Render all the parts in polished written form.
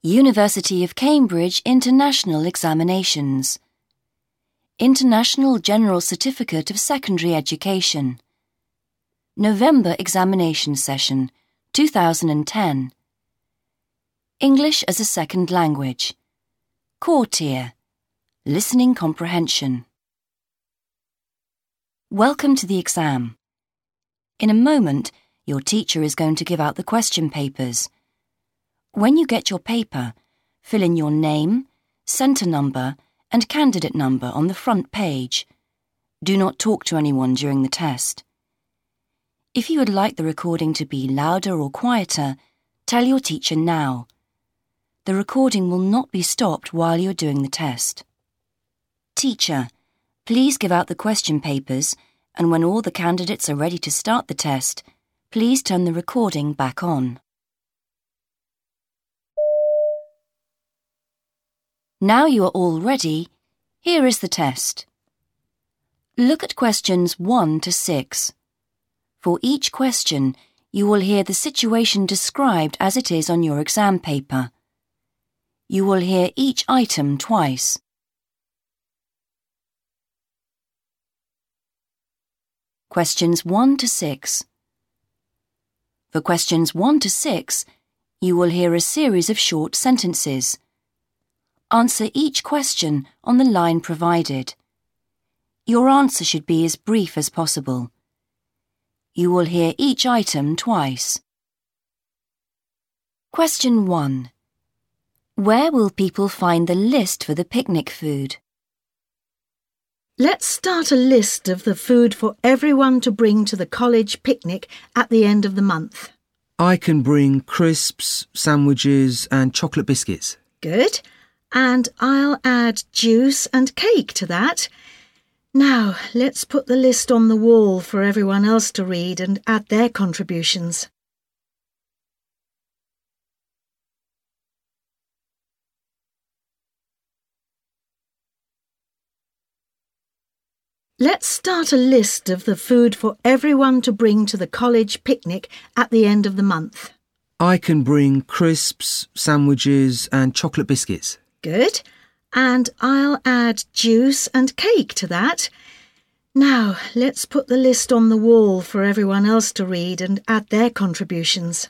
University of Cambridge International Examinations. International General Certificate of Secondary Education. November Examination Session, 2010. English as a Second Language. Core Tier. Listening Comprehension. Welcome to the exam. In a moment, your teacher is going to give out the question papers. When you get your paper, fill in your name, centre number and candidate number on the front page. Do not talk to anyone during the test. If you would like the recording to be louder or quieter, tell your teacher now. The recording will not be stopped while you're doing the test. Teacher, please give out the question papers, and when all the candidates are ready to start the test, please turn the recording back on. Now you are all ready, here is the test. Look at questions 1 to 6. For each question, you will hear the situation described as it is on your exam paper. You will hear each item twice. Questions 1 to 6. For questions 1 to 6, you will hear a series of short sentences. Answer each question on the line provided. Your answer should be as brief as possible. You will hear each item twice. Question 1. Where will people find the list for the picnic food? Let's start a list of the food for everyone to bring to the college picnic at the end of the month. I can bring crisps, sandwiches and chocolate biscuits. Good. And I'll add juice and cake to that. Now, let's put the list on the wall for everyone else to read and add their contributions. Let's start a list of the food for everyone to bring to the college picnic at the end of the month. I can bring crisps, sandwiches and chocolate biscuits. Good. And I'll add juice and cake to that. Now, let's put the list on the wall for everyone else to read and add their contributions.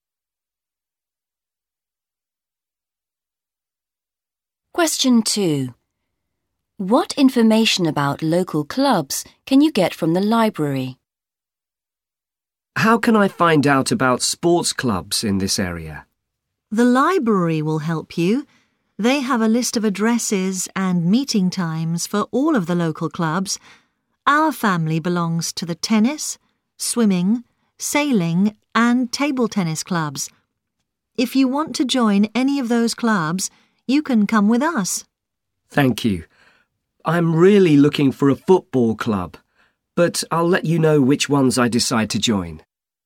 Question 2. What information about local clubs can you get from the library? How can I find out about sports clubs in this area? The library will help you. They have a list of addresses and meeting times for all of the local clubs. Our family belongs to the tennis, swimming, sailing and table tennis clubs. If you want to join any of those clubs, you can come with us. Thank you. I'm really looking for a football club, but I'll let you know which ones I decide to join.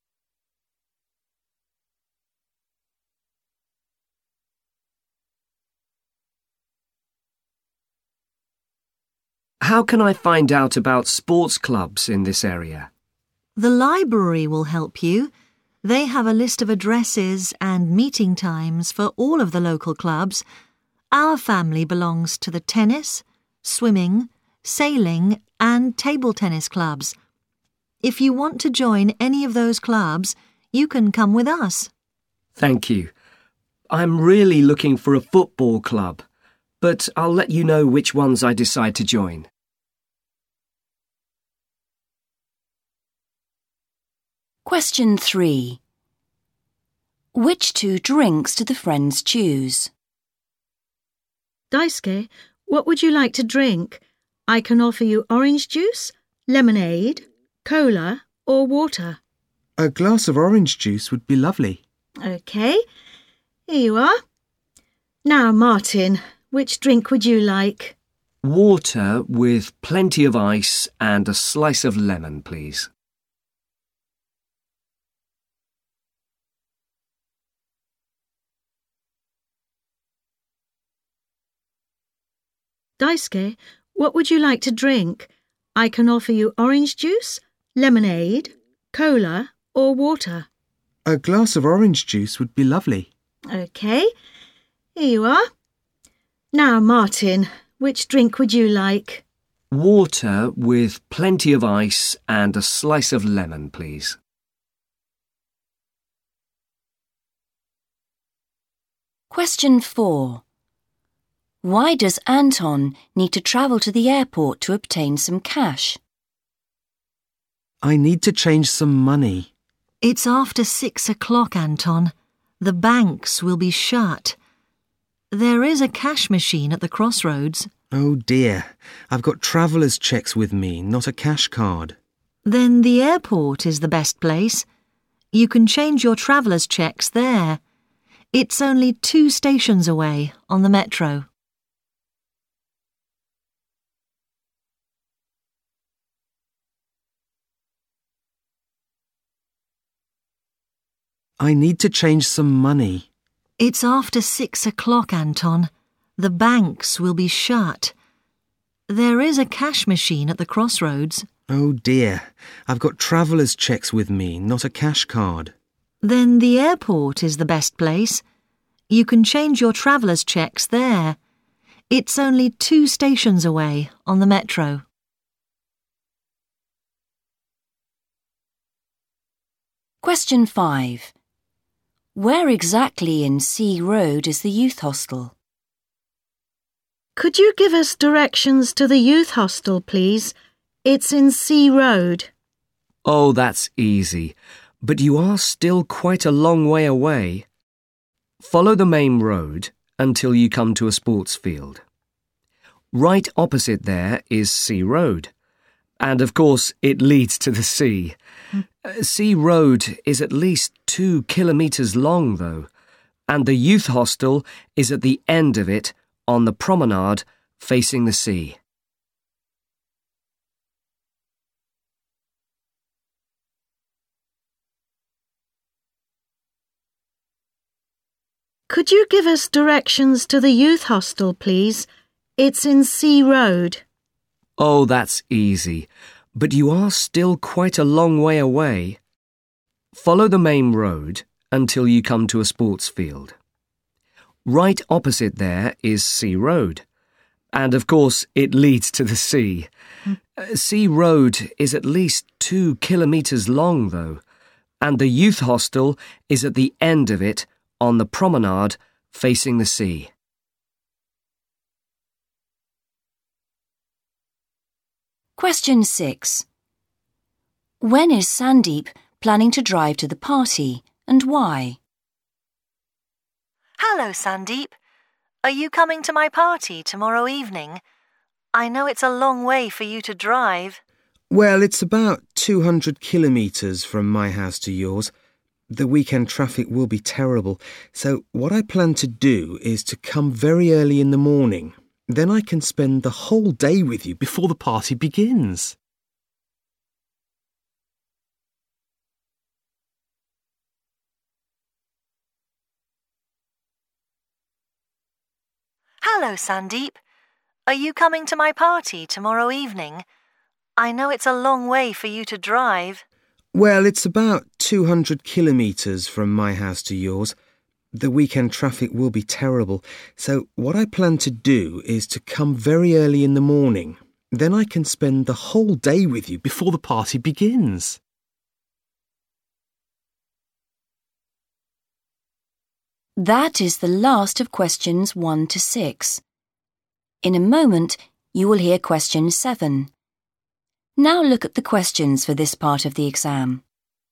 How can I find out about sports clubs in this area? The library will help you. They have a list of addresses and meeting times for all of the local clubs. Our family belongs to the tennis, swimming, sailing and table tennis clubs. If you want to join any of those clubs, you can come with us. Thank you. I'm really looking for a football club, but I'll let you know which ones I decide to join. Question 3. Which 2 drinks do the friends choose? Daisuke, what would you like to drink? I can offer you orange juice, lemonade, cola or water. A glass of orange juice would be lovely. OK, here you are. Now, Martin, which drink would you like? Water with plenty of ice and a slice of lemon, please. Daisuke, what would you like to drink? I can offer you orange juice, lemonade, cola or water. A glass of orange juice would be lovely. OK, Here you are. Now, Martin, which drink would you like? Water with plenty of ice and a slice of lemon, please. Question 4. Why does Anton need to travel to the airport to obtain some cash? I need to change some money. It's after 6 o'clock, Anton. The banks will be shut. There is a cash machine at the crossroads. Oh dear, I've got traveller's checks with me, not a cash card. Then the airport is the best place. You can change your traveller's checks there. It's only 2 stations away on the metro. I need to change some money. It's after 6 o'clock, Anton. The banks will be shut. There is a cash machine at the crossroads. Oh dear, I've got traveller's checks with me, not a cash card. Then the airport is the best place. You can change your traveller's checks there. It's only 2 stations away on the metro. Question 5. Where exactly in C Road is the youth hostel? Could you give us directions to the youth hostel, please? It's in C Road. Oh, that's easy. But you are still quite a long way away. Follow the main road until you come to a sports field. Right opposite there is C Road. And of course, it leads to the sea. C Road is at least 2 kilometres long, though, and the youth hostel is at the end of it on the promenade facing the sea. Could you give us directions to the youth hostel, please? It's in C Road. Oh, that's easy. But you are still quite a long way away. Follow the main road until you come to a sports field. Right opposite there is C Road. And of course, it leads to the sea. C Road is at least 2 kilometres long, though, and the youth hostel is at the end of it on the promenade facing the sea. Question 6. When is Sandeep planning to drive to the party and why? Hello, Sandeep. Are you coming to my party tomorrow evening? I know it's a long way for you to drive. Well, it's about 200 kilometres from my house to yours. The weekend traffic will be terrible, so what I plan to do is to come very early in the morning. Then I can spend the whole day with you before the party begins. Hello, Sandeep. Are you coming to my party tomorrow evening? I know it's a long way for you to drive. Well, it's about 200 kilometres from my house to yours. The weekend traffic will be terrible, so what I plan to do is to come very early in the morning. Then I can spend the whole day with you before the party begins. That is the last of questions 1 to 6. In a moment, you will hear question 7. Now look at the questions for this part of the exam.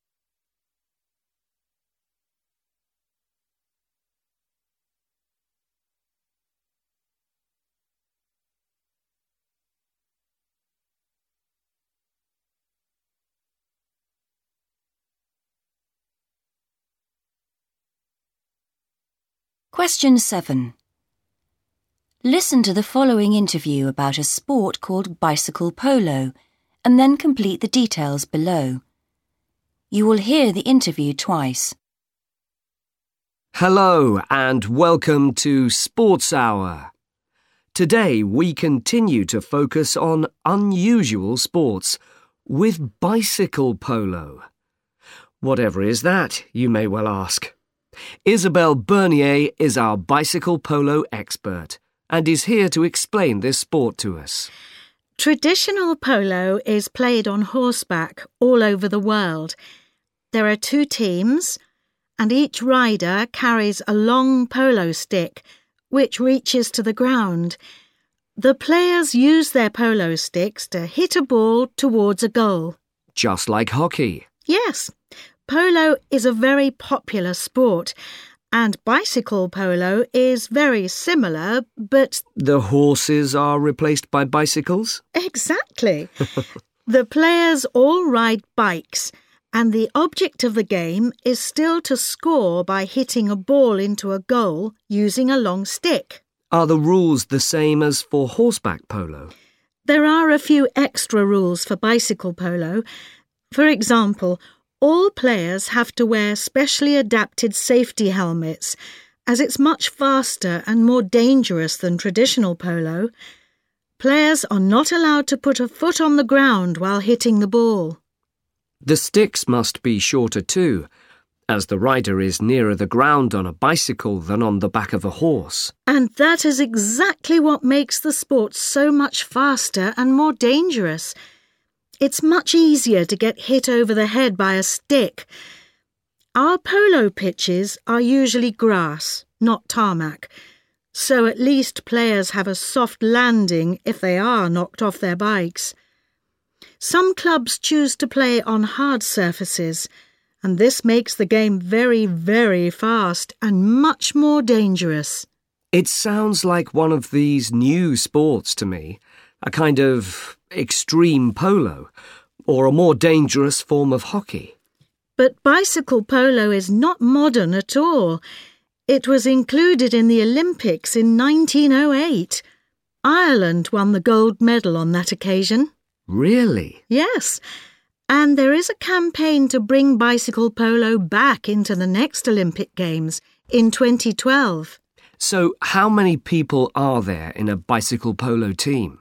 Question 7. Listen to the following interview about a sport called bicycle polo and then complete the details below. You will hear the interview twice. Hello and welcome to Sports Hour. Today we continue to focus on unusual sports with bicycle polo. Whatever is that, you may well ask? Isabelle Bernier is our bicycle polo expert and is here to explain this sport to us. Traditional polo is played on horseback all over the world. There are 2 teams, and each rider carries a long polo stick, which reaches to the ground. The players use their polo sticks to hit a ball towards a goal. Just like hockey. Yes, polo is a very popular sport, and bicycle polo is very similar, but... The horses are replaced by bicycles? Exactly. The players all ride bikes, and the object of the game is still to score by hitting a ball into a goal using a long stick. Are the rules the same as for horseback polo? There are a few extra rules for bicycle polo. For example, all players have to wear specially adapted safety helmets, as it's much faster and more dangerous than traditional polo. Players are not allowed to put a foot on the ground while hitting the ball. The sticks must be shorter too, as the rider is nearer the ground on a bicycle than on the back of a horse. And that is exactly what makes the sport so much faster and more dangerous. It's much easier to get hit over the head by a stick. Our polo pitches are usually grass, not tarmac, so at least players have a soft landing if they are knocked off their bikes. Some clubs choose to play on hard surfaces, and this makes the game very, very fast and much more dangerous. It sounds like one of these new sports to me, a kind of extreme polo, or a more dangerous form of hockey. But bicycle polo is not modern at all. It was included in the Olympics in 1908. Ireland won the gold medal on that occasion. Really? Yes. And there is a campaign to bring bicycle polo back into the next Olympic Games in 2012. So how many people are there in a bicycle polo team?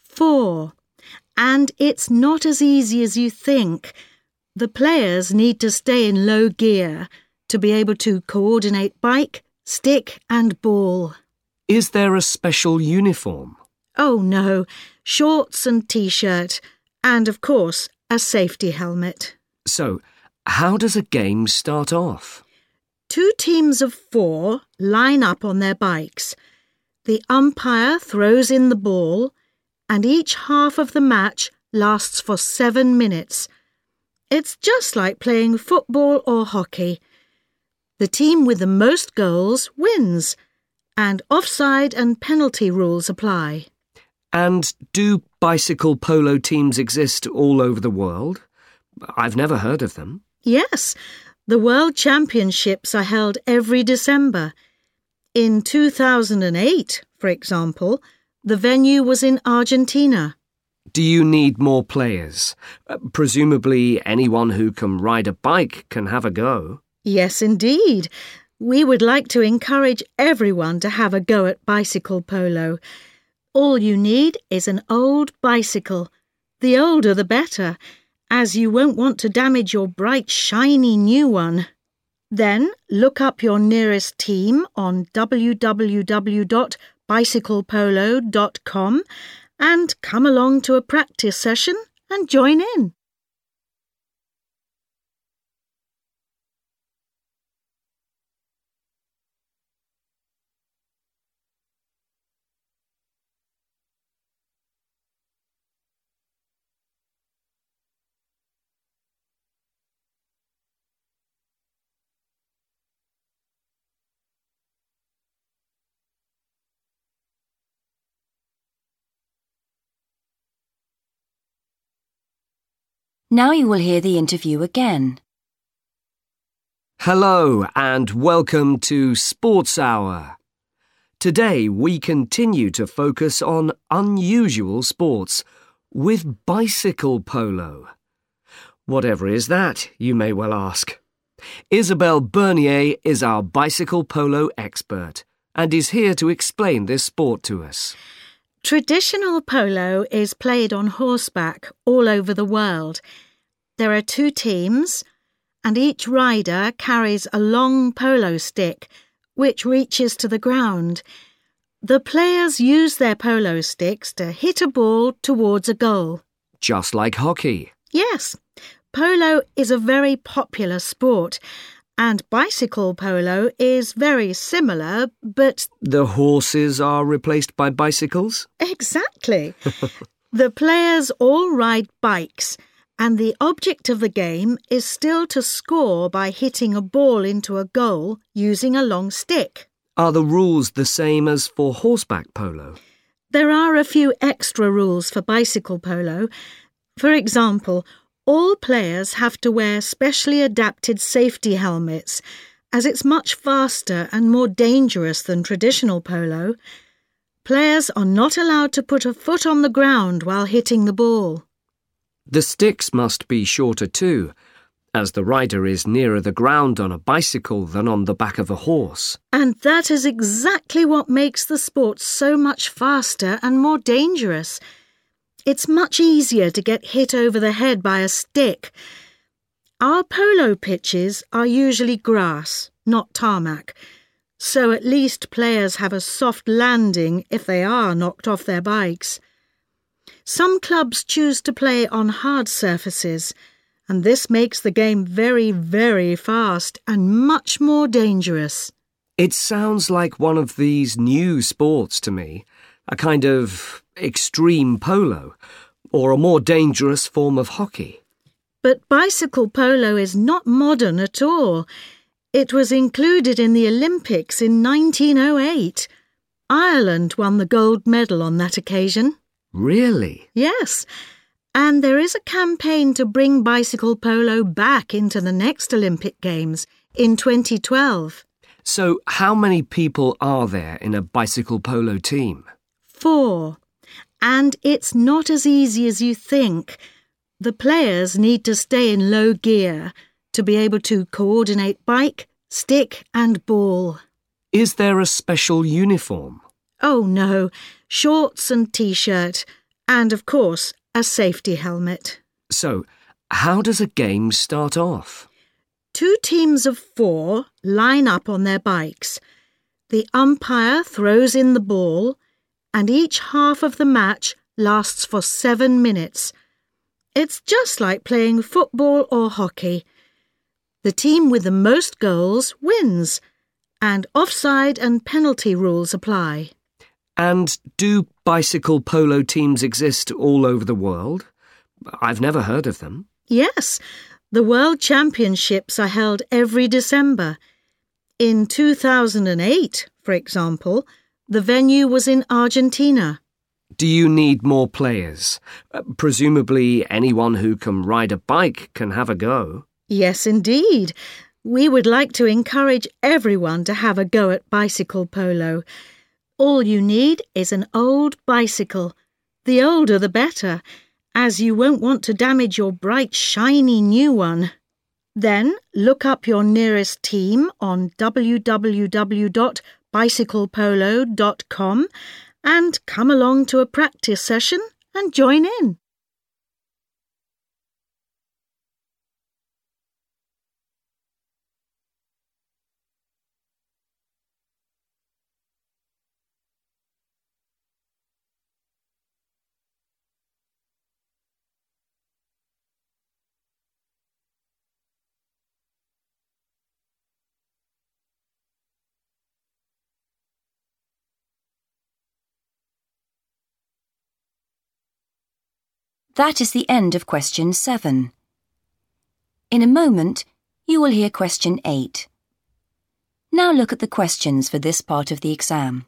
4. And it's not as easy as you think. The players need to stay in low gear to be able to coordinate bike, stick and ball. Is there a special uniform? Oh no, shorts and t-shirt, and of course a safety helmet. So, how does a game start off? 2 teams of 4 line up on their bikes. The umpire throws in the ball, and each half of the match lasts for 7 minutes. It's just like playing football or hockey. The team with the most goals wins, and offside and penalty rules apply. And do bicycle polo teams exist all over the world? I've never heard of them. Yes, the World Championships are held every December. In 2008, for example, the venue was in Argentina. Do you need more players? Presumably anyone who can ride a bike can have a go. Yes, indeed. We would like to encourage everyone to have a go at bicycle polo. All you need is an old bicycle. The older the better, as you won't want to damage your bright, shiny new one. Then look up your nearest team on www.bicyclepolo.com and come along to a practice session and join in. Now you will hear the interview again. Hello and welcome to Sports Hour. Today we continue to focus on unusual sports with bicycle polo. Whatever is that, you may well ask. Isabelle Bernier is our bicycle polo expert and is here to explain this sport to us. Traditional polo is played on horseback all over the world. There are 2 teams, and each rider carries a long polo stick, which reaches to the ground. The players use their polo sticks to hit a ball towards a goal. Just like hockey. Yes, polo is a very popular sport, and bicycle polo is very similar, but... The horses are replaced by bicycles? Exactly. The players all ride bikes, and the object of the game is still to score by hitting a ball into a goal using a long stick. Are the rules the same as for horseback polo? There are a few extra rules for bicycle polo. For example, all players have to wear specially adapted safety helmets, as it's much faster and more dangerous than traditional polo. Players are not allowed to put a foot on the ground while hitting the ball. The sticks must be shorter too, as the rider is nearer the ground on a bicycle than on the back of a horse. And that is exactly what makes the sport so much faster and more dangerous. It's much easier to get hit over the head by a stick. Our polo pitches are usually grass, not tarmac, so at least players have a soft landing if they are knocked off their bikes. Some clubs choose to play on hard surfaces, and this makes the game very, very fast and much more dangerous. It sounds like one of these new sports to me, a kind of extreme polo, or a more dangerous form of hockey. But bicycle polo is not modern at all. It was included in the Olympics in 1908. Ireland won the gold medal on that occasion. Really? Yes, and there is a campaign to bring bicycle polo back into the next Olympic Games in 2012. So how many people are there in a bicycle polo team? 4. And it's not as easy as you think. The players need to stay in low gear to be able to coordinate bike, stick and ball. Is there a special uniform? Oh no, shorts and t-shirt, and of course a safety helmet. So, how does a game start off? 2 teams of 4 line up on their bikes. The umpire throws in the ball, and each half of the match lasts for 7 minutes. It's just like playing football or hockey. The team with the most goals wins, and offside and penalty rules apply. And do bicycle polo teams exist all over the world? I've never heard of them. Yes, the World Championships are held every December. In 2008, for example, the venue was in Argentina. Do you need more players? Presumably anyone who can ride a bike can have a go. Yes, indeed. We would like to encourage everyone to have a go at bicycle polo. All you need is an old bicycle. The older the better, as you won't want to damage your bright, shiny new one. Then look up your nearest team on www.bicyclepolo.com and come along to a practice session and join in. That is the end of question 7. In a moment, you will hear question 8. Now look at the questions for this part of the exam.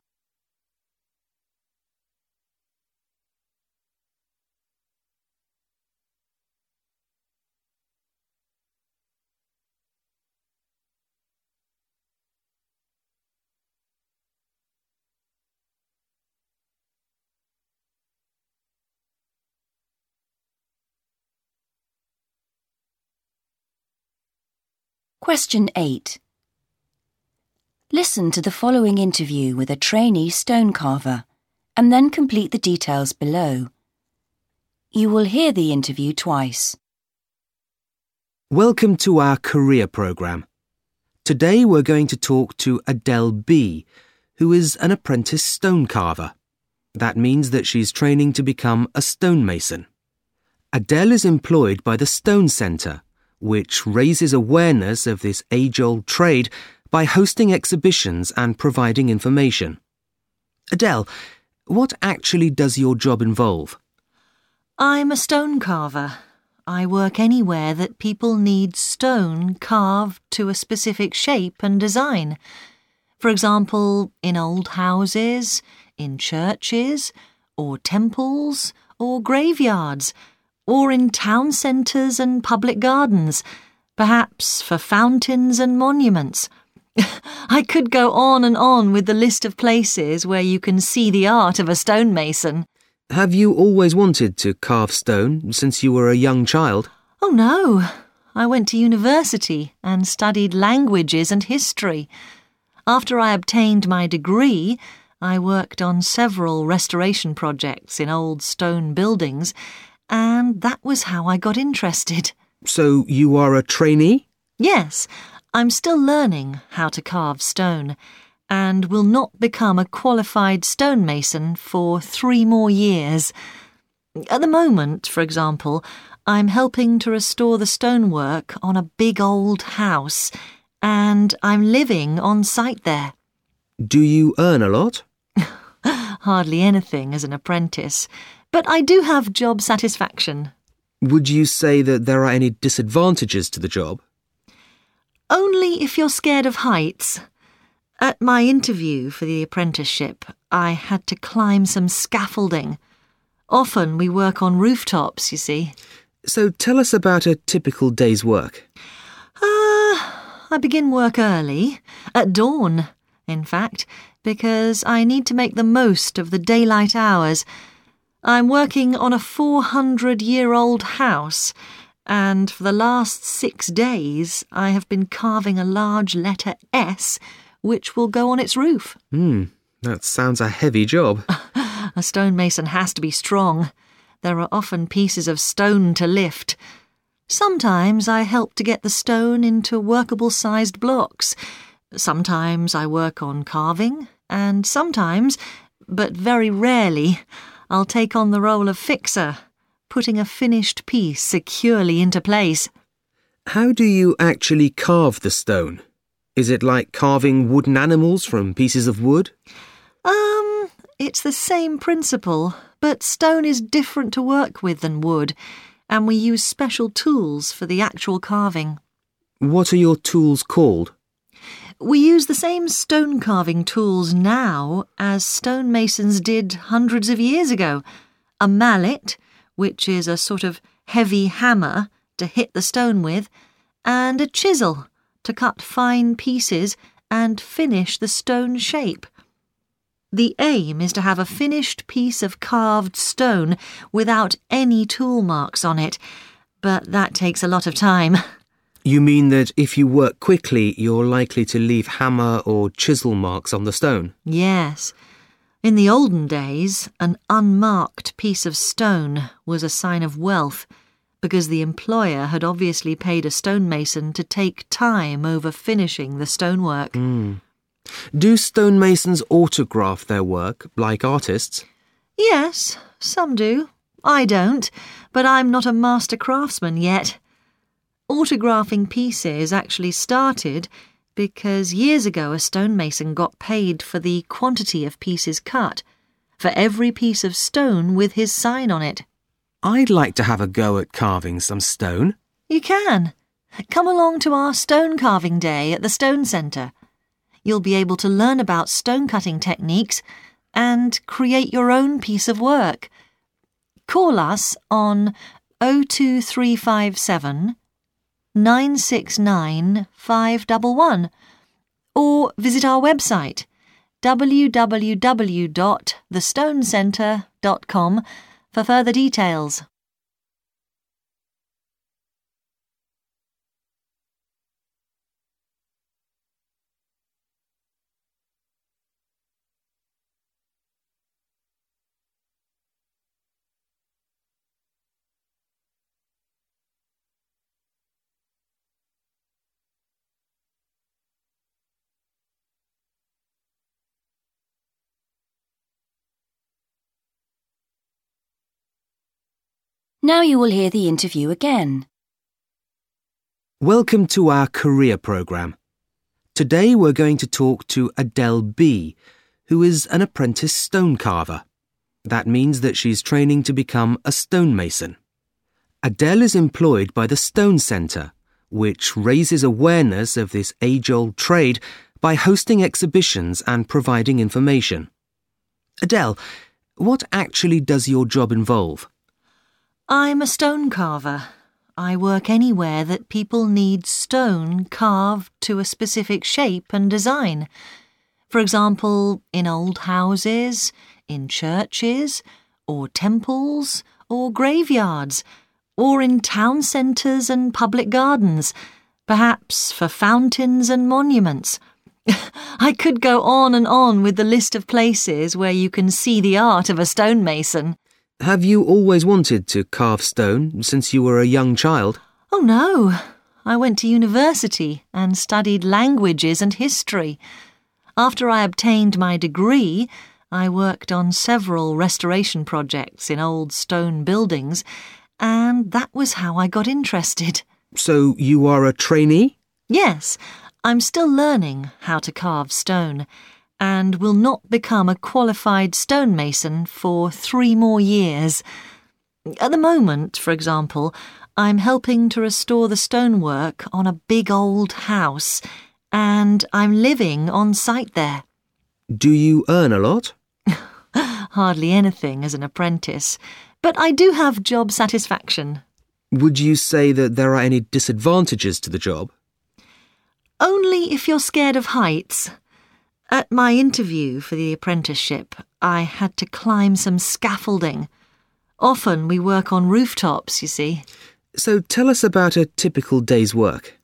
Question 8. Listen to the following interview with a trainee stone carver and then complete the details below. You will hear the interview twice. Welcome to our career programme. Today we're going to talk to Adele B, who is an apprentice stone carver. That means that she's training to become a stonemason. Adele is employed by the Stone Centre, which raises awareness of this age-old trade by hosting exhibitions and providing information. Adele, what actually does your job involve? I'm a stone carver. I work anywhere that people need stone carved to a specific shape and design. For example, in old houses, in churches, or temples, or graveyards, or in town centres and public gardens, perhaps for fountains and monuments. I could go on and on with the list of places where you can see the art of a stonemason. Have you always wanted to carve stone since you were a young child? Oh no, I went to university and studied languages and history. After I obtained my degree, I worked on several restoration projects in old stone buildings, and that was how I got interested. So you are a trainee? Yes, I'm still learning how to carve stone and will not become a qualified stonemason for 3 more years. At the moment, for example, I'm helping to restore the stonework on a big old house, and I'm living on site there. Do you earn a lot? Hardly anything as an apprentice, but I do have job satisfaction. Would you say that there are any disadvantages to the job? Only if you're scared of heights. At my interview for the apprenticeship, I had to climb some scaffolding. Often we work on rooftops, you see. So tell us about a typical day's work. I begin work early, at dawn, in fact, because I need to make the most of the daylight hours. I'm working on a 400-year-old house, and for the last 6 days I have been carving a large letter S, which will go on its roof. That sounds a heavy job. A stonemason has to be strong. There are often pieces of stone to lift. Sometimes I help to get the stone into workable-sized blocks. Sometimes I work on carving, and sometimes, but very rarely, I'll take on the role of fixer, putting a finished piece securely into place. How do you actually carve the stone? Is it like carving wooden animals from pieces of wood? It's the same principle, but stone is different to work with than wood, and we use special tools for the actual carving. What are your tools called? We use the same stone carving tools now as stonemasons did hundreds of years ago. A mallet, which is a sort of heavy hammer to hit the stone with, and a chisel to cut fine pieces and finish the stone shape. The aim is to have a finished piece of carved stone without any tool marks on it, but that takes a lot of time. You mean that if you work quickly, you're likely to leave hammer or chisel marks on the stone? Yes. In the olden days, an unmarked piece of stone was a sign of wealth, because the employer had obviously paid a stonemason to take time over finishing the stonework. Do stonemasons autograph their work, like artists? Yes, some do. I don't, but I'm not a master craftsman yet. Autographing pieces actually started because years ago a stonemason got paid for the quantity of pieces cut, for every piece of stone with his sign on it. I'd like to have a go at carving some stone. You can. Come along to our stone carving day at the Stone Centre. You'll be able to learn about stone cutting techniques and create your own piece of work. Call us on 02357 969 511 or visit our website www.thestonecentre.com for further details. Now you will hear the interview again. Welcome to our career programme. Today we're going to talk to Adele B, who is an apprentice stone carver. That means that she's training to become a stonemason. Adele is employed by the Stone Centre, which raises awareness of this age-old trade by hosting exhibitions and providing information. Adele, what actually does your job involve? I'm a stone carver. I work anywhere that people need stone carved to a specific shape and design. For example, in old houses, in churches, or temples, or graveyards, or in town centres and public gardens, perhaps for fountains and monuments. I could go on and on with the list of places where you can see the art of a stonemason. Have you always wanted to carve stone since you were a young child? Oh no, I went to university and studied languages and history. After I obtained my degree, I worked on several restoration projects in old stone buildings, and that was how I got interested. So you are a trainee? Yes, I'm still learning how to carve stone and will not become a qualified stonemason for 3 more years. At the moment, for example, I'm helping to restore the stonework on a big old house, and I'm living on site there. Do you earn a lot? Hardly anything as an apprentice, but I do have job satisfaction. Would you say that there are any disadvantages to the job? Only if you're scared of heights. At my interview for the apprenticeship, I had to climb some scaffolding. Often we work on rooftops, you see. So tell us about a typical day's work.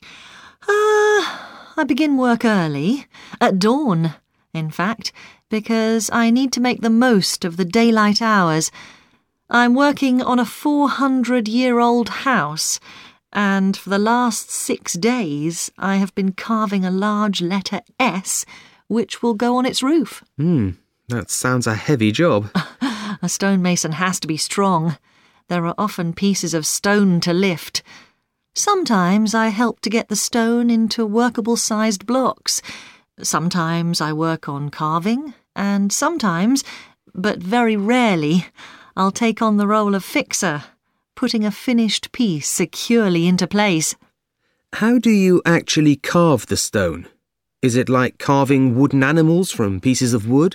I begin work early, at dawn, in fact, because I need to make the most of the daylight hours. I'm working on a 400-year-old house, and for the last 6 days I have been carving a large letter S, which will go on its roof. That sounds a heavy job. A stonemason has to be strong. There are often pieces of stone to lift. Sometimes I help to get the stone into workable-sized blocks. Sometimes I work on carving, and sometimes, but very rarely, I'll take on the role of fixer, putting a finished piece securely into place. How do you actually carve the stone? Is it like carving wooden animals from pieces of wood?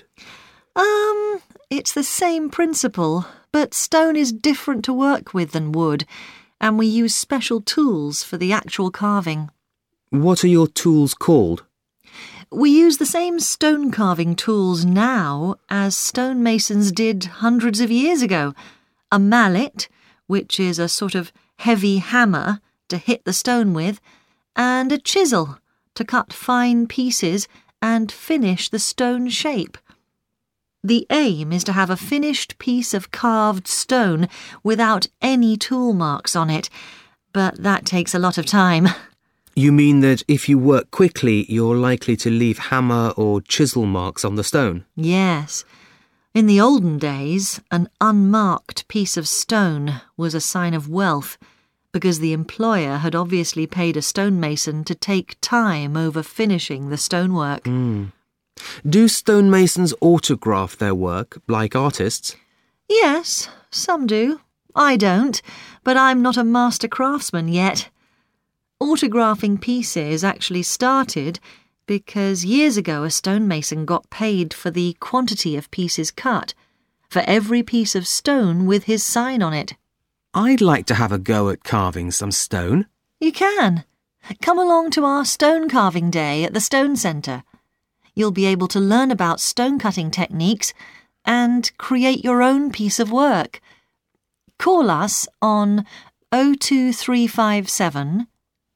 It's the same principle, but stone is different to work with than wood, and we use special tools for the actual carving. What are your tools called? We use the same stone carving tools now as stonemasons did hundreds of years ago. A mallet, which is a sort of heavy hammer to hit the stone with, and a chisel to cut fine pieces and finish the stone shape. The aim is to have a finished piece of carved stone without any tool marks on it, but that takes a lot of time. You mean that if you work quickly, you're likely to leave hammer or chisel marks on the stone? Yes. In the olden days, an unmarked piece of stone was a sign of wealth, because the employer had obviously paid a stonemason to take time over finishing the stonework. Do stonemasons autograph their work, like artists? Yes, some do. I don't, but I'm not a master craftsman yet. Autographing pieces actually started because years ago a stonemason got paid for the quantity of pieces cut, for every piece of stone with his sign on it. I'd like to have a go at carving some stone. You can. Come along to our stone carving day at the Stone Centre. You'll be able to learn about stone cutting techniques and create your own piece of work. Call us on 02357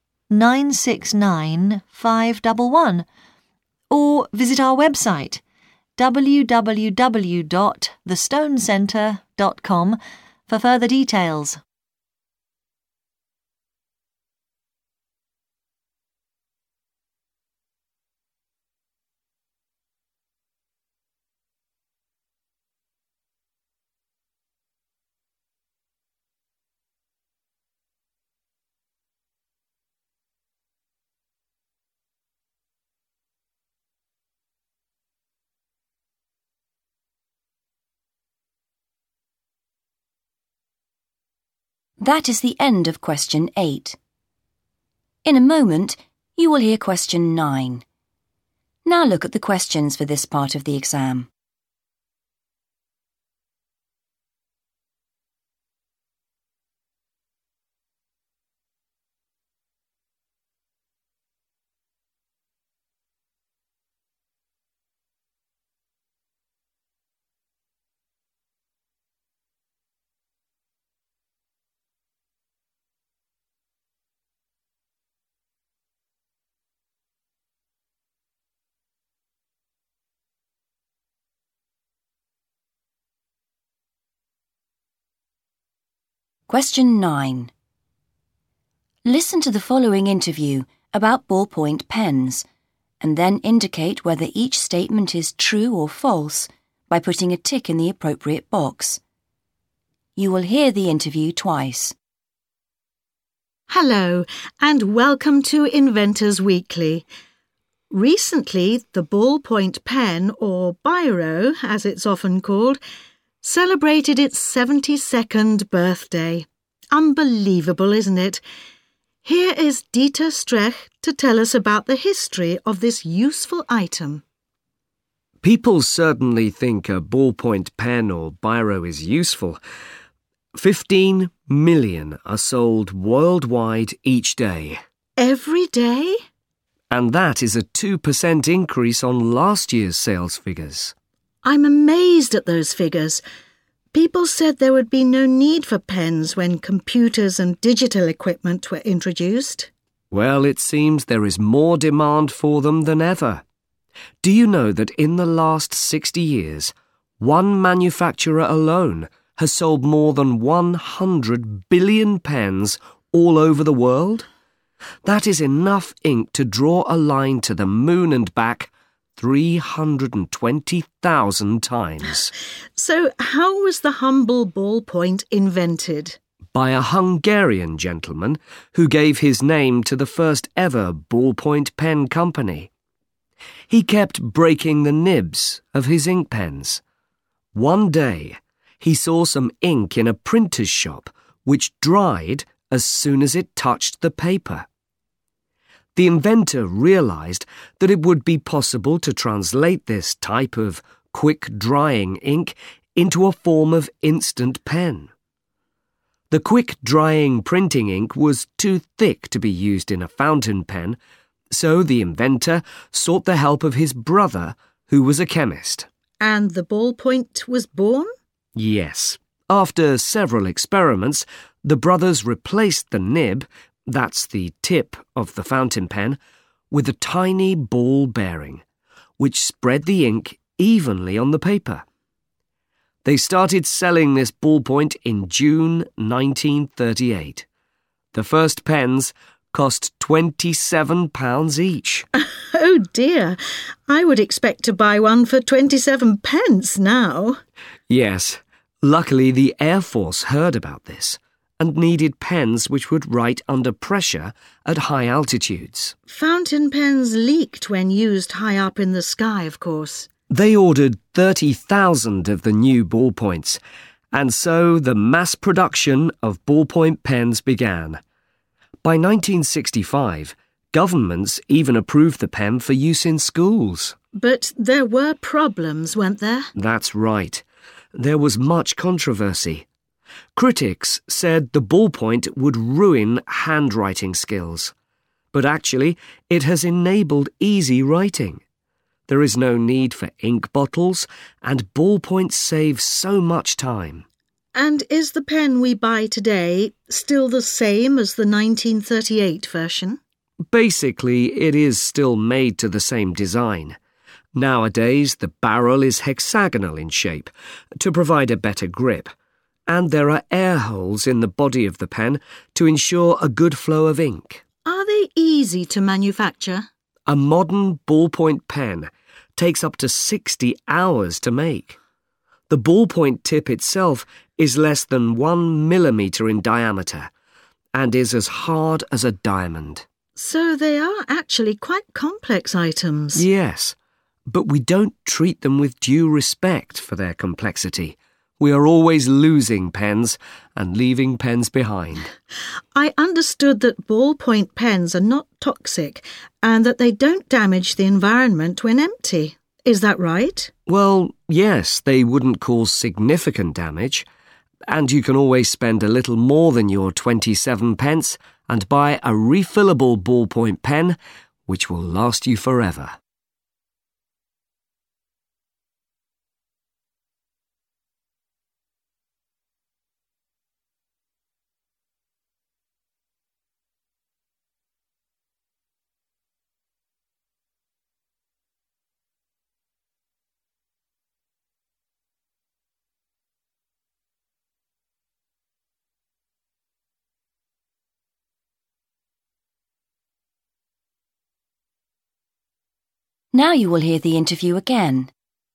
969 511 or visit our website www.thestonecentre.com for further details. That is the end of question 8. In a moment, you will hear question 9. Now look at the questions for this part of the exam. Question 9. Listen to the following interview about ballpoint pens and then indicate whether each statement is true or false by putting a tick in the appropriate box. You will hear the interview twice. Hello, and welcome to Inventors Weekly. Recently, the ballpoint pen, or biro as it's often called, celebrated its 72nd birthday. Unbelievable, isn't it? Here is Dieter Strech to tell us about the history of this useful item. People certainly think a ballpoint pen or biro is useful. 15 million are sold worldwide each day. Every day? And that is a 2% increase on last year's sales figures. I'm amazed at those figures. People said there would be no need for pens when computers and digital equipment were introduced. Well, it seems there is more demand for them than ever. Do you know that in the last 60 years, one manufacturer alone has sold more than 100 billion pens all over the world? That is enough ink to draw a line to the moon and back 320,000 times. So how was the humble ballpoint invented? By a Hungarian gentleman who gave his name to the first ever ballpoint pen company. He kept breaking the nibs of his ink pens. One day, he saw some ink in a printer's shop which dried as soon as it touched the paper. The inventor realized that it would be possible to translate this type of quick-drying ink into a form of instant pen. The quick-drying printing ink was too thick to be used in a fountain pen, so the inventor sought the help of his brother, who was a chemist. And the ballpoint was born? Yes. After several experiments, the brothers replaced the nib, that's the tip of the fountain pen, with a tiny ball bearing, which spread the ink evenly on the paper. They started selling this ballpoint in June 1938. The first pens cost £27 each. Oh dear, I would expect to buy one for 27 pence now. Yes, luckily the Air Force heard about this and needed pens which would write under pressure at high altitudes. Fountain pens leaked when used high up in the sky, of course. They ordered 30,000 of the new ballpoints, and so the mass production of ballpoint pens began. By 1965, governments even approved the pen for use in schools. But there were problems, weren't there? That's right. There was much controversy. Critics said the ballpoint would ruin handwriting skills. But actually, it has enabled easy writing. There is no need for ink bottles, and ballpoints save so much time. And is the pen we buy today still the same as the 1938 version? Basically, it is still made to the same design. Nowadays, the barrel is hexagonal in shape to provide a better grip, and there are air holes in the body of the pen to ensure a good flow of ink. Are they easy to manufacture? A modern ballpoint pen takes up to 60 hours to make. The ballpoint tip itself is less than 1 millimetre in diameter and is as hard as a diamond. So they are actually quite complex items. Yes, but we don't treat them with due respect for their complexity. We are always losing pens and leaving pens behind. I understood that ballpoint pens are not toxic and that they don't damage the environment when empty. Is that right? Well, yes, they wouldn't cause significant damage. And you can always spend a little more than your 27 pence and buy a refillable ballpoint pen, which will last you forever. Now you will hear the interview again.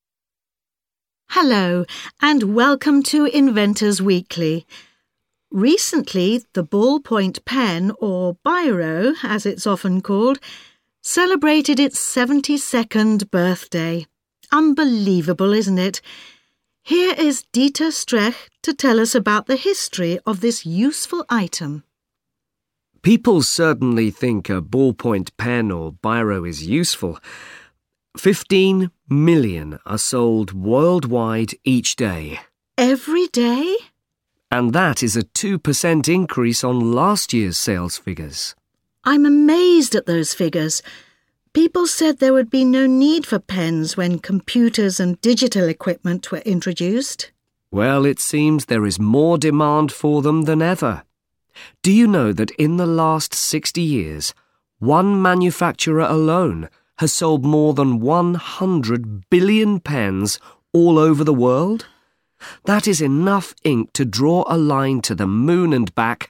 Hello, and welcome to Inventors Weekly. Recently, the ballpoint pen, or biro as it's often called, celebrated its 72nd birthday. Unbelievable, isn't it? Here is Dieter Strech to tell us about the history of this useful item. People certainly think a ballpoint pen or biro is useful. 15 million are sold worldwide each day. Every day? And that is a 2% increase on last year's sales figures. I'm amazed at those figures. People said there would be no need for pens when computers and digital equipment were introduced. Well, it seems there is more demand for them than ever. Do you know that in the last 60 years, one manufacturer alone has sold more than 100 billion pens all over the world? That is enough ink to draw a line to the moon and back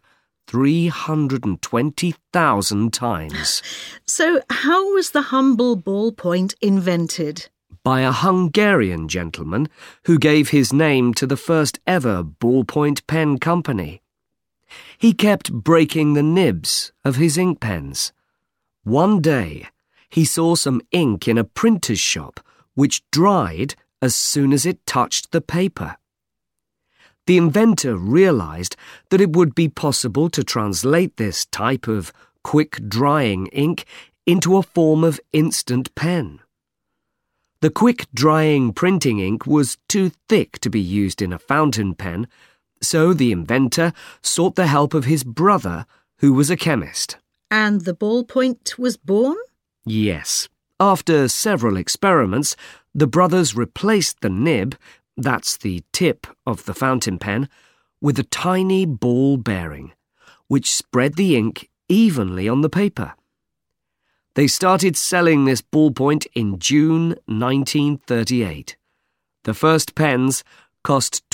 320,000 times. So how was the humble ballpoint invented? By a Hungarian gentleman who gave his name to the first ever ballpoint pen company. He kept breaking the nibs of his ink pens. One day, he saw some ink in a printer's shop which dried as soon as it touched the paper. The inventor realized that it would be possible to translate this type of quick-drying ink into a form of instant pen. The quick-drying printing ink was too thick to be used in a fountain pen, so the inventor sought the help of his brother, who was a chemist. And the ballpoint was born? Yes. After several experiments, the brothers replaced the nib, that's the tip of the fountain pen, with a tiny ball bearing, which spread the ink evenly on the paper. They started selling this ballpoint in June 1938. The first pens cost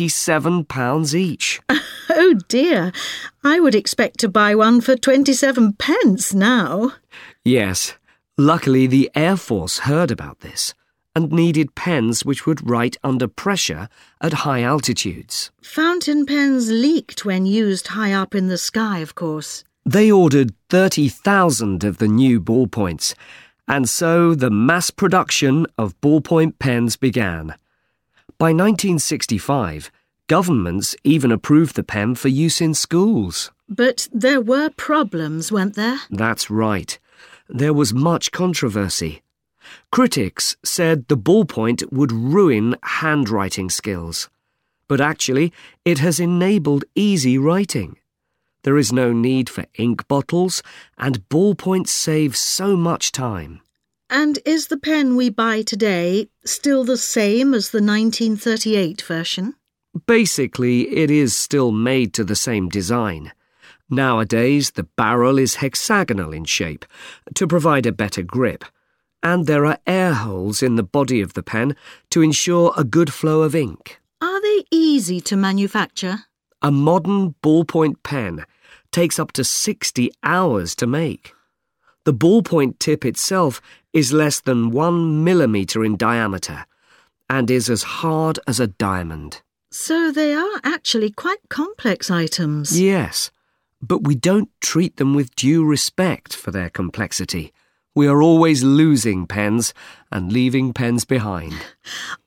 £27 each. Oh dear, I would expect to buy one for 27 pence now. Yes, luckily the Air Force heard about this and needed pens which would write under pressure at high altitudes. Fountain pens leaked when used high up in the sky, of course. They ordered 30,000 of the new ballpoints, and so the mass production of ballpoint pens began. By 1965, governments even approved the pen for use in schools. But there were problems, weren't there? That's right. There was much controversy. Critics said the ballpoint would ruin handwriting skills. But actually, it has enabled easy writing. There is no need for ink bottles, and ballpoints save so much time. And is the pen we buy today still the same as the 1938 version? Basically, it is still made to the same design. Nowadays, the barrel is hexagonal in shape to provide a better grip, and there are air holes in the body of the pen to ensure a good flow of ink. Are they easy to manufacture? A modern ballpoint pen takes up to 60 hours to make. The ballpoint tip itself is less than 1 millimetre in diameter and is as hard as a diamond. So they are actually quite complex items. Yes, but we don't treat them with due respect for their complexity. We are always losing pens and leaving pens behind.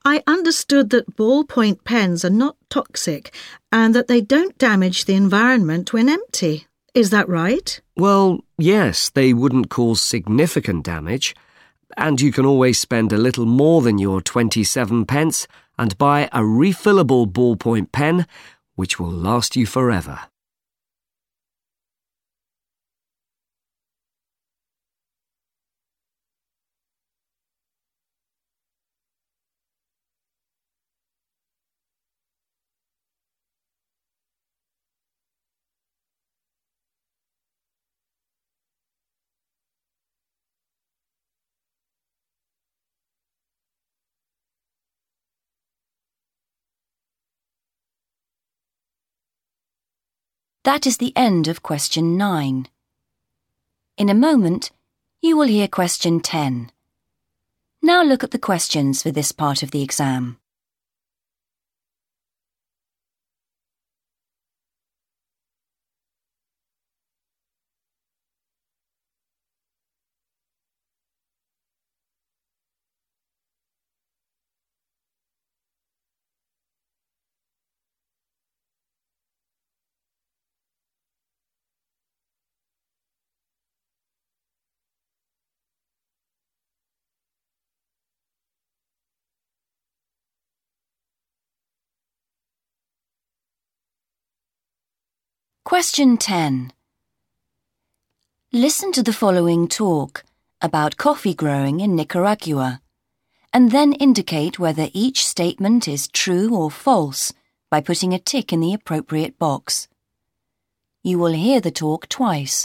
I understood that ballpoint pens are not toxic and that they don't damage the environment when empty. Is that right? Well, yes, they wouldn't cause significant damage, and you can always spend a little more than your 27 pence and buy a refillable ballpoint pen, which will last you forever. That is the end of question 9. In a moment, you will hear question 10. Now look at the questions for this part of the exam. Question 10. Listen to the following talk about coffee growing in Nicaragua, and then indicate whether each statement is true or false by putting a tick in the appropriate box. You will hear the talk twice.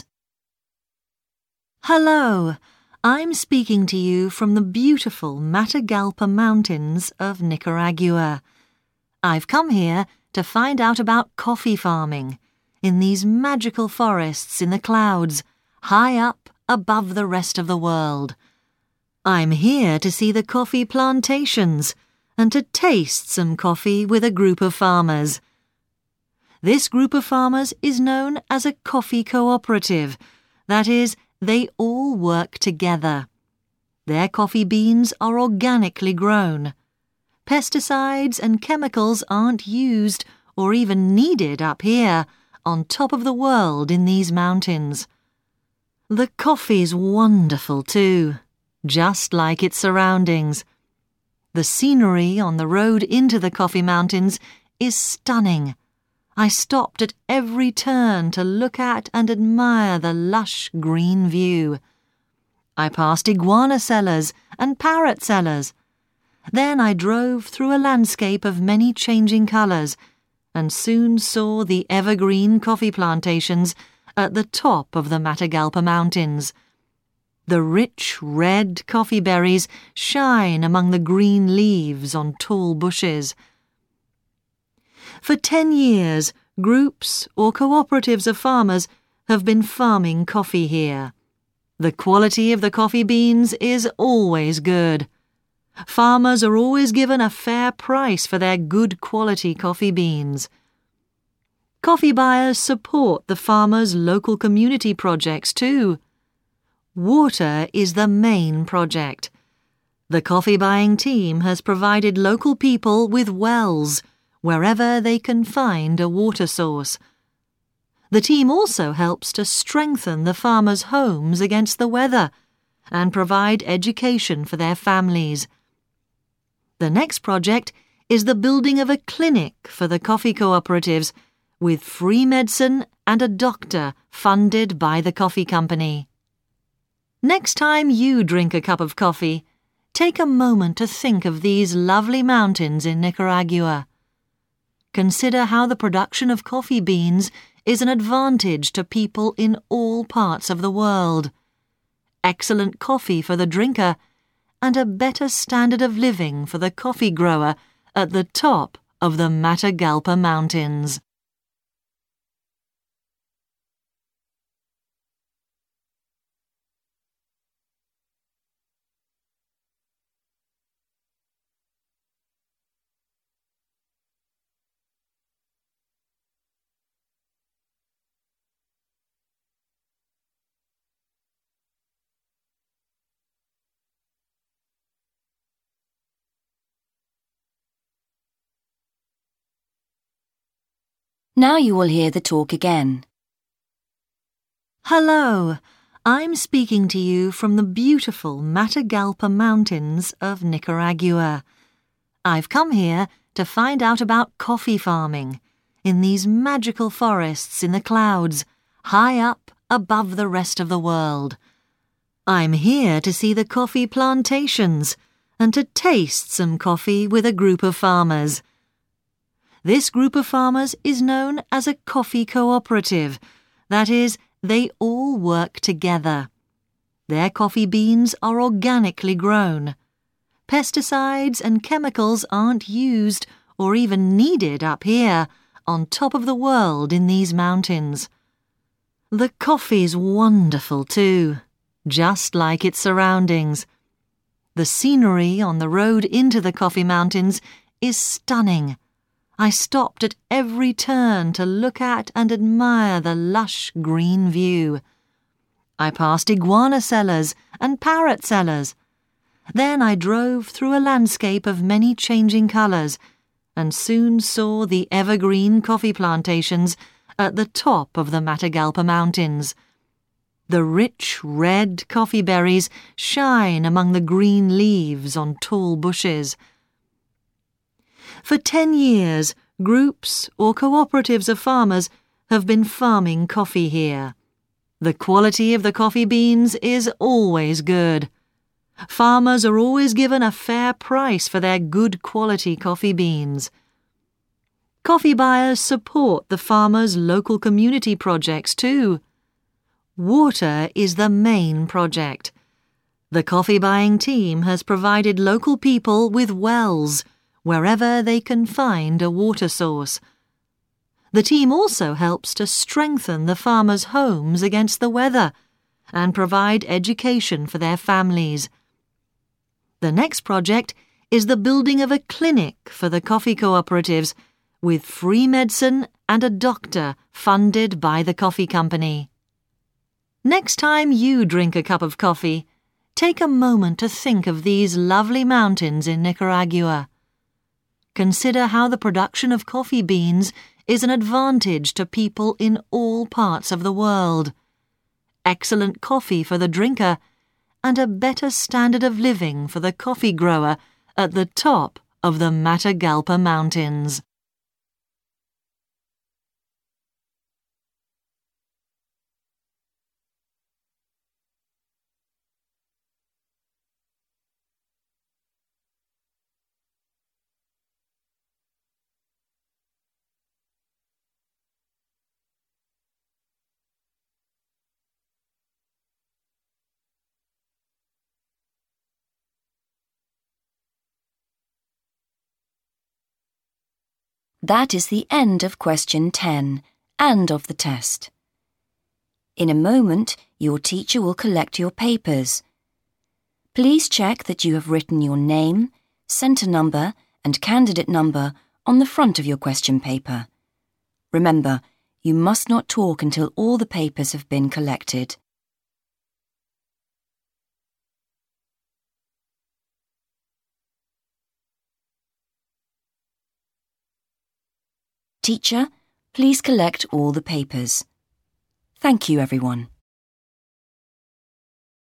Hello, I'm speaking to you from the beautiful Matagalpa Mountains of Nicaragua. I've come here to find out about coffee farming in these magical forests in the clouds, high up above the rest of the world. I'm here to see the coffee plantations and to taste some coffee with a group of farmers. This group of farmers is known as a coffee cooperative. That is, they all work together. Their coffee beans are organically grown. Pesticides and chemicals aren't used or even needed up here, on top of the world in these mountains. The coffee's wonderful too, just like its surroundings. The scenery on the road into the coffee mountains is stunning. I stopped at every turn to look at and admire the lush green view. I passed iguana cellars and parrot cellars. Then I drove through a landscape of many changing colours and soon saw the evergreen coffee plantations at the top of the Matagalpa Mountains. The rich red coffee berries shine among the green leaves on tall bushes. For 10 years, groups or cooperatives of farmers have been farming coffee here. The quality of the coffee beans is always good. Farmers are always given a fair price for their good quality coffee beans. Coffee buyers support the farmers' local community projects too. Water is the main project. The coffee buying team has provided local people with wells wherever they can find a water source. The team also helps to strengthen the farmers' homes against the weather and provide education for their families. The next project is the building of a clinic for the coffee cooperatives with free medicine and a doctor funded by the coffee company. Next time you drink a cup of coffee, take a moment to think of these lovely mountains in Nicaragua. Consider how the production of coffee beans is an advantage to people in all parts of the world. Excellent coffee for the drinker and a better standard of living for the coffee grower at the top of the Matagalpa Mountains. Now you will hear the talk again. Hello, I'm speaking to you from the beautiful Matagalpa Mountains of Nicaragua. I've come here to find out about coffee farming in these magical forests in the clouds, high up above the rest of the world. I'm here to see the coffee plantations and to taste some coffee with a group of farmers. This group of farmers is known as a coffee cooperative. That is, they all work together. Their coffee beans are organically grown. Pesticides and chemicals aren't used or even needed up here, on top of the world in these mountains. The coffee's wonderful too, just like its surroundings. The scenery on the road into the coffee mountains is stunning. I stopped at every turn to look at and admire the lush green view. I passed iguana cellars and parrot cellars. Then I drove through a landscape of many changing colours and soon saw the evergreen coffee plantations at the top of the Matagalpa Mountains. The rich red coffee berries shine among the green leaves on tall bushes. For 10 years, groups or cooperatives of farmers have been farming coffee here. The quality of the coffee beans is always good. Farmers are always given a fair price for their good quality coffee beans. Coffee buyers support the farmers' local community projects too. Water is the main project. The coffee buying team has provided local people with wells wherever they can find a water source. The team also helps to strengthen the farmers' homes against the weather and provide education for their families. The next project is the building of a clinic for the coffee cooperatives with free medicine and a doctor funded by the coffee company. Next time you drink a cup of coffee, take a moment to think of these lovely mountains in Nicaragua. Consider how the production of coffee beans is an advantage to people in all parts of the world. Excellent coffee for the drinker and a better standard of living for the coffee grower at the top of the Matagalpa Mountains. That is the end of question 10 and of the test. In a moment, your teacher will collect your papers. Please check that you have written your name, centre number and candidate number on the front of your question paper. Remember, you must not talk until all the papers have been collected. Teacher, please collect all the papers. Thank you, everyone.